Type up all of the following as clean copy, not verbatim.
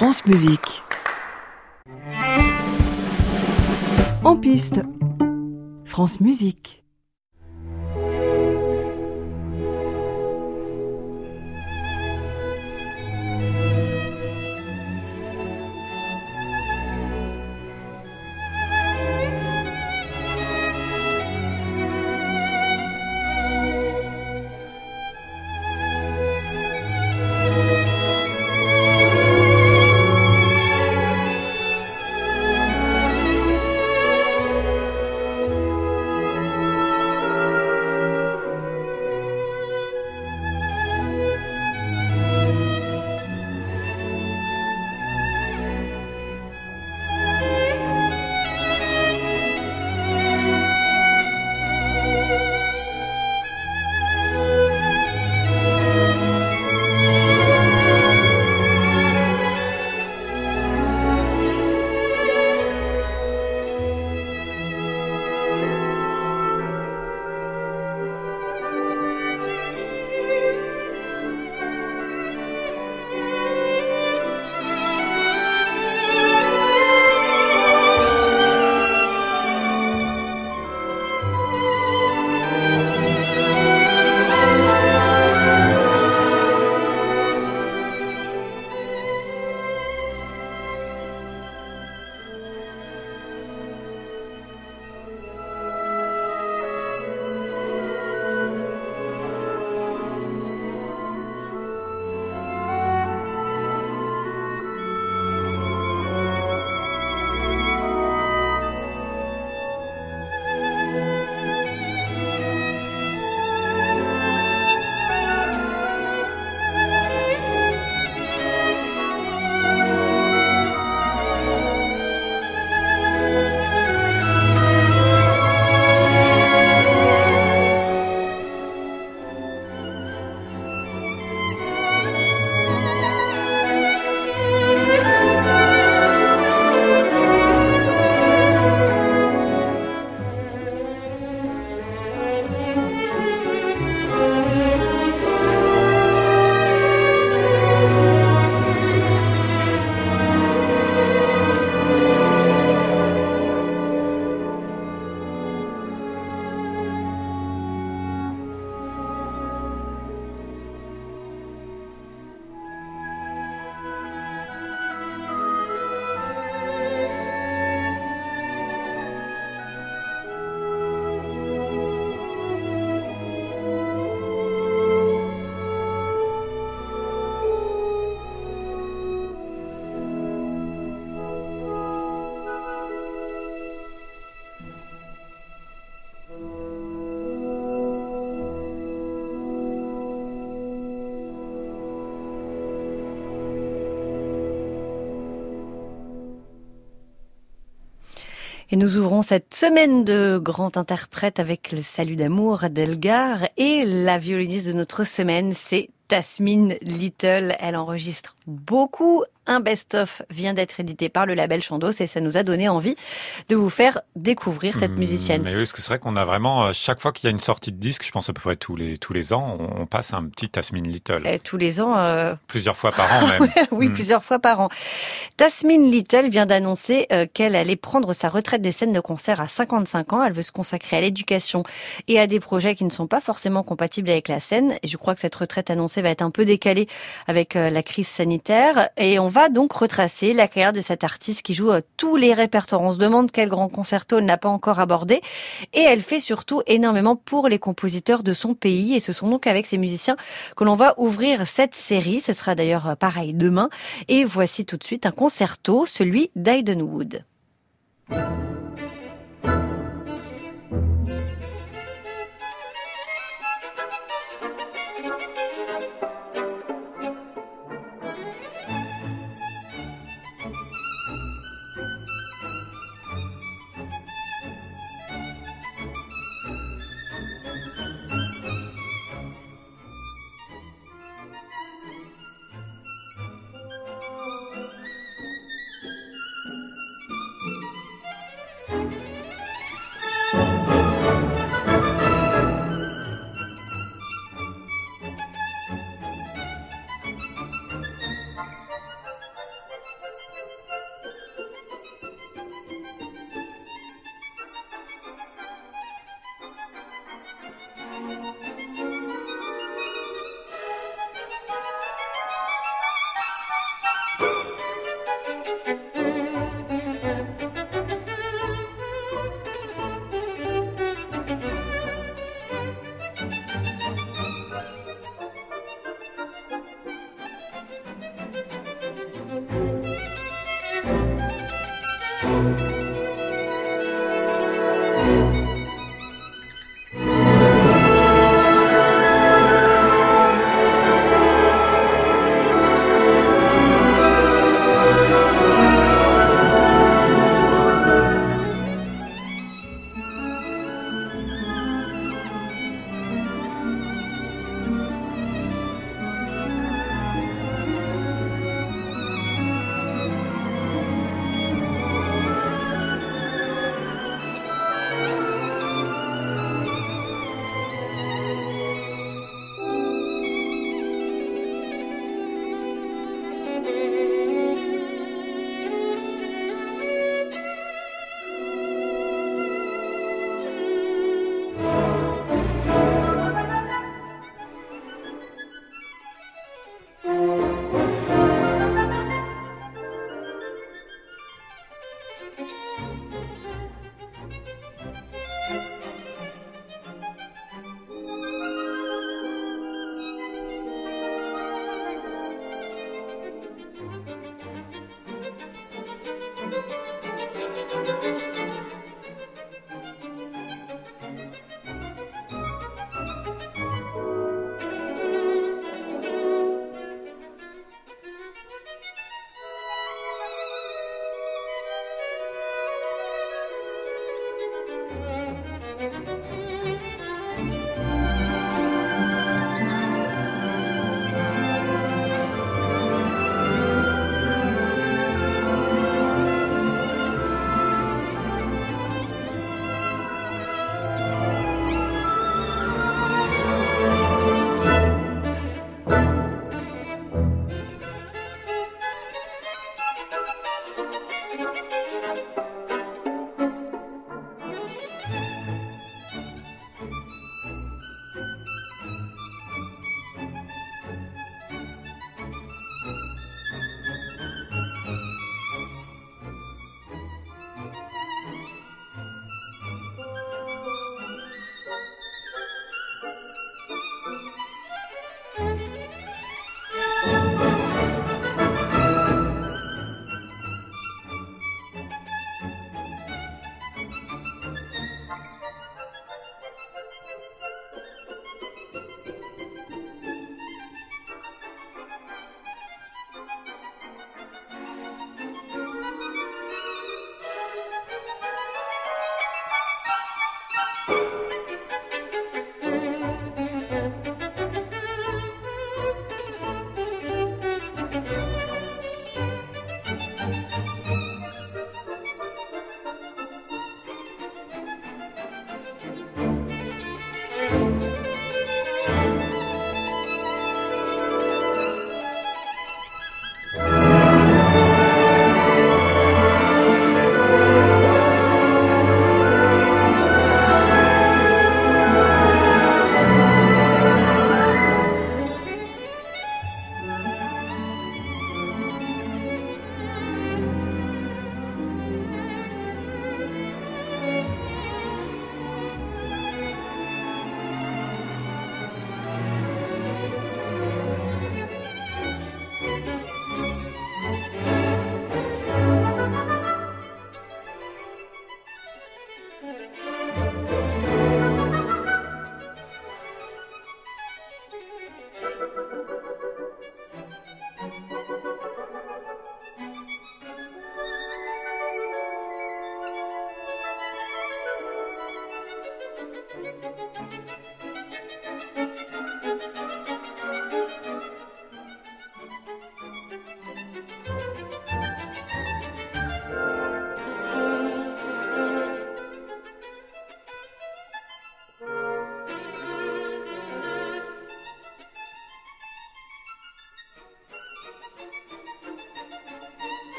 France Musique. En piste, France Musique. Et nous ouvrons cette semaine de grands interprètes avec le Salut d'amour d'Elgar. Et la violoniste de notre semaine, c'est Tasmin Little. Elle enregistre beaucoup. Un best-of vient d'être édité par le label Chandos et ça nous a donné envie de vous faire découvrir cette musicienne. Mais oui, parce que c'est vrai qu'on a vraiment, chaque fois qu'il y a une sortie de disque, je pense à peu près tous les ans, on passe un petit Tasmin Little. Et tous les ans... Plusieurs fois par an même. Oui, plusieurs fois par an. Tasmin Little vient d'annoncer qu'elle allait prendre sa retraite des scènes de concert à 55 ans. Elle veut se consacrer à l'éducation et à des projets qui ne sont pas forcément compatibles avec la scène. Et je crois que cette retraite annoncée va être un peu décalée avec la crise sanitaire. Et on va donc retracer la carrière de cette artiste qui joue tous les répertoires. On se demande quel grand concerto elle n'a pas encore abordé. Et elle fait surtout énormément pour les compositeurs de son pays. Et ce sont donc avec ces musiciens que l'on va ouvrir cette série. Ce sera d'ailleurs pareil demain. Et voici tout de suite un concerto, celui d'Aiden Wood.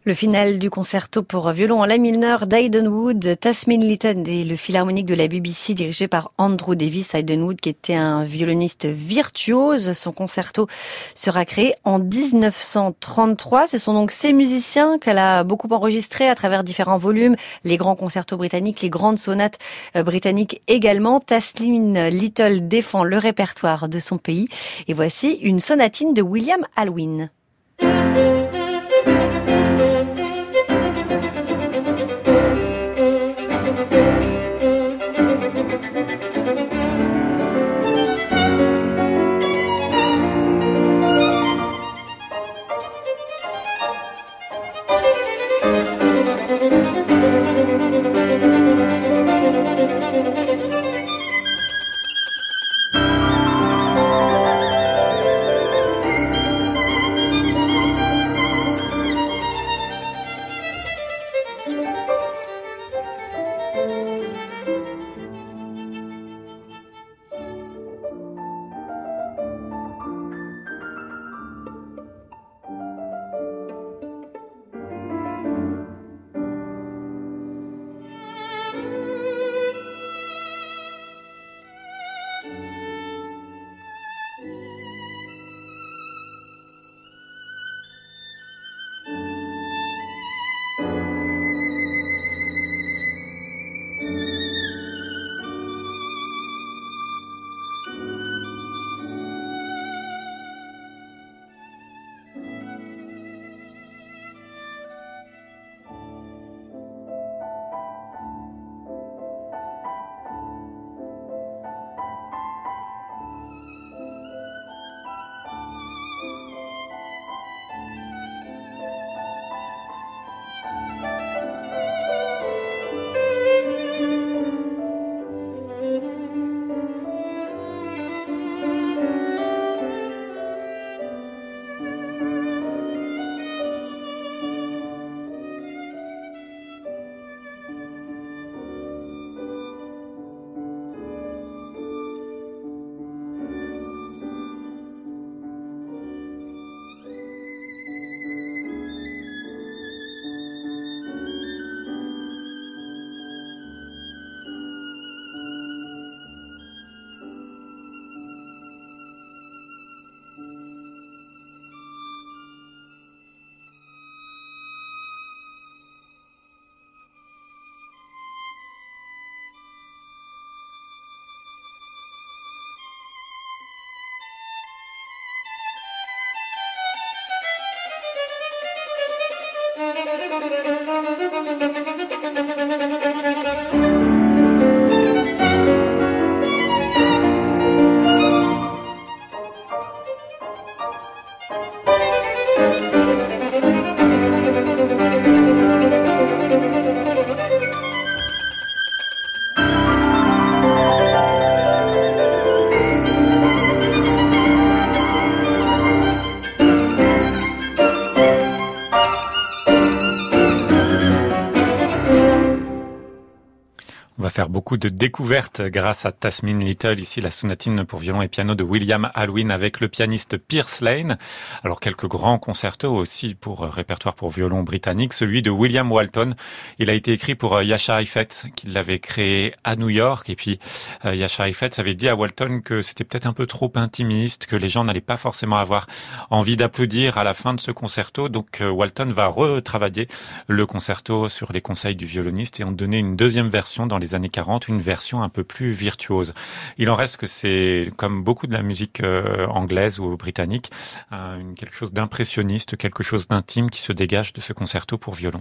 Le final du concerto pour violon en la mineur d'Haydn Wood, Tasmin Little et le philharmonique de la BBC dirigé par Andrew Davis. Haydn Wood qui était un violoniste virtuose. Son concerto sera créé en 1933. Ce sont donc ces musiciens qu'elle a beaucoup enregistrés à travers différents volumes, les grands concertos britanniques, les grandes sonates britanniques également. Tasmin Little défend le répertoire de son pays. Et voici une sonatine de William Alwyn. Faire beaucoup de découvertes grâce à Tasmin Little, ici la sonatine pour violon et piano de William Alwyn avec le pianiste Pierce Lane. Alors quelques grands concertos aussi pour répertoire pour violon britannique, celui de William Walton. Il a été écrit pour Jascha Heifetz, qui l'avait créé à New York. Et puis Jascha Heifetz avait dit à Walton que c'était peut-être un peu trop intimiste, que les gens n'allaient pas forcément avoir envie d'applaudir à la fin de ce concerto. Donc Walton va retravailler le concerto sur les conseils du violoniste et en donner une deuxième version dans les années 40, une version un peu plus virtuose. Il en reste que c'est, comme beaucoup de la musique anglaise ou britannique, quelque chose d'impressionniste, quelque chose d'intime qui se dégage de ce concerto pour violon.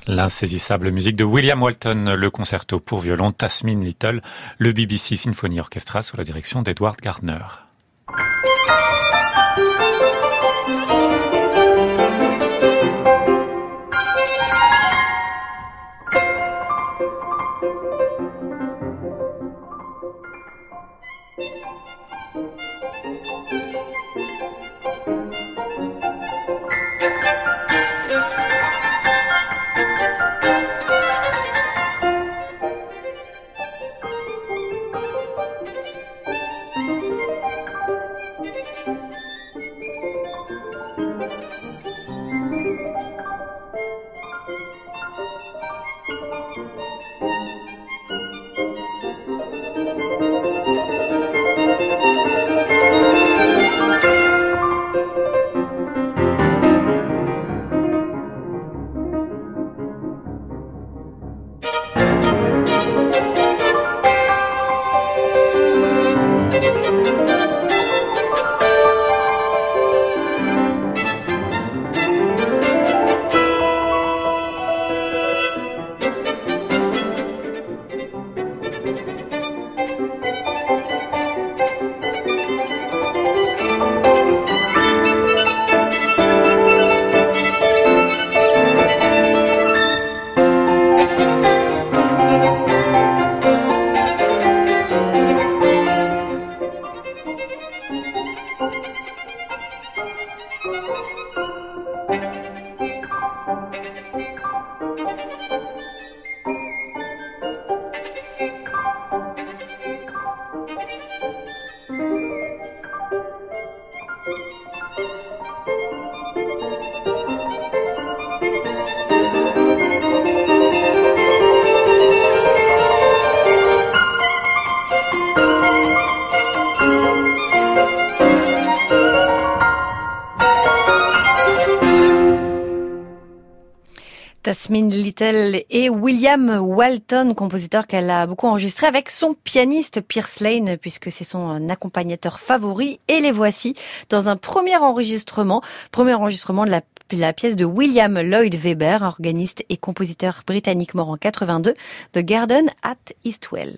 L'insaisissable musique de William Walton, le concerto pour violon Tasmin Little, le BBC Symphony Orchestra sous la direction d'Edward Gardner. Tasmin Little et William Walton, compositeur qu'elle a beaucoup enregistré avec son pianiste Pierce Lane, puisque c'est son accompagnateur favori. Et les voici dans un premier enregistrement de la pièce de William Lloyd Webber, organiste et compositeur britannique mort en 82, The Garden at Eastwell.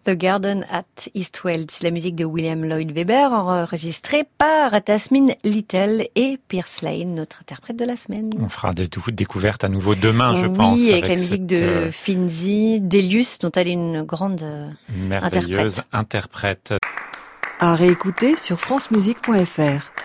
The Garden at Eastwell, c'est la musique de William Lloyd Webber, enregistrée par Tasmin Little et Pierce Lane, notre interprète de la semaine. On fera des découvertes à nouveau demain, je pense. Oui, avec la musique de Finzi, Delius, dont elle est une grande merveilleuse interprète. À réécouter sur francemusique.fr.